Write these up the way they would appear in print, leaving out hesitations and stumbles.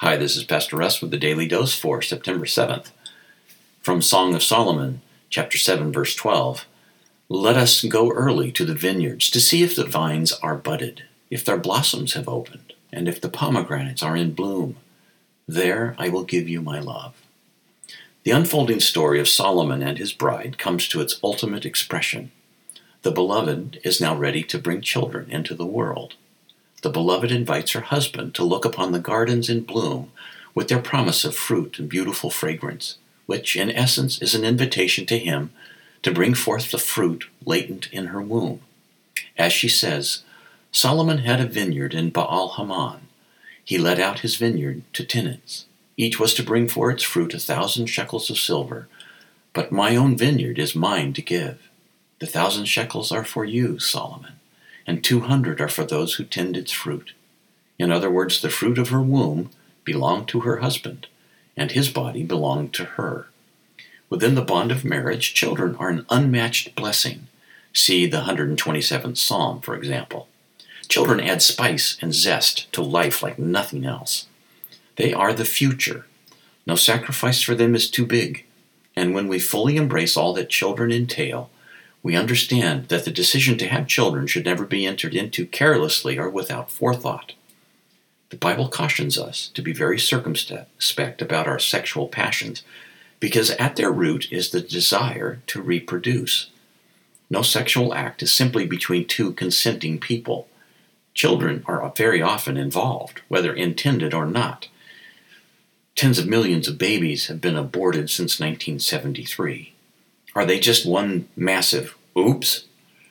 Hi, this is Pastor Russ with the Daily Dose for September 7th. From Song of Solomon, chapter 7, verse 12. Let us go early to the vineyards to see if the vines are budded, if their blossoms have opened, and if the pomegranates are in bloom. There I will give you my love. The unfolding story of Solomon and his bride comes to its ultimate expression. The beloved is now ready to bring children into the world. The beloved invites her husband to look upon the gardens in bloom with their promise of fruit and beautiful fragrance, which in essence is an invitation to him to bring forth the fruit latent in her womb. As she says, Solomon had a vineyard in Baal Hamon. He let out his vineyard to tenants. Each was to bring for its fruit 1,000 shekels of silver. But my own vineyard is mine to give. The 1,000 shekels are for you, Solomon, and 200 are for those who tend its fruit. In other words, the fruit of her womb belonged to her husband, and his body belonged to her. Within the bond of marriage, children are an unmatched blessing. See the 127th Psalm, for example. Children add spice and zest to life like nothing else. They are the future. No sacrifice for them is too big. And when we fully embrace all that children entail, we understand that the decision to have children should never be entered into carelessly or without forethought. The Bible cautions us to be very circumspect about our sexual passions, because at their root is the desire to reproduce. No sexual act is simply between two consenting people. Children are very often involved, whether intended or not. Tens of millions of babies have been aborted since 1973. Are they just one massive oops?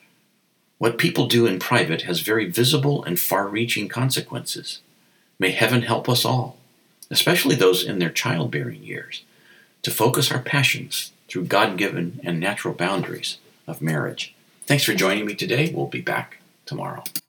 What people do in private has very visible and far-reaching consequences. May heaven help us all, especially those in their childbearing years, to focus our passions through God-given and natural boundaries of marriage. Thanks for joining me today. We'll be back tomorrow.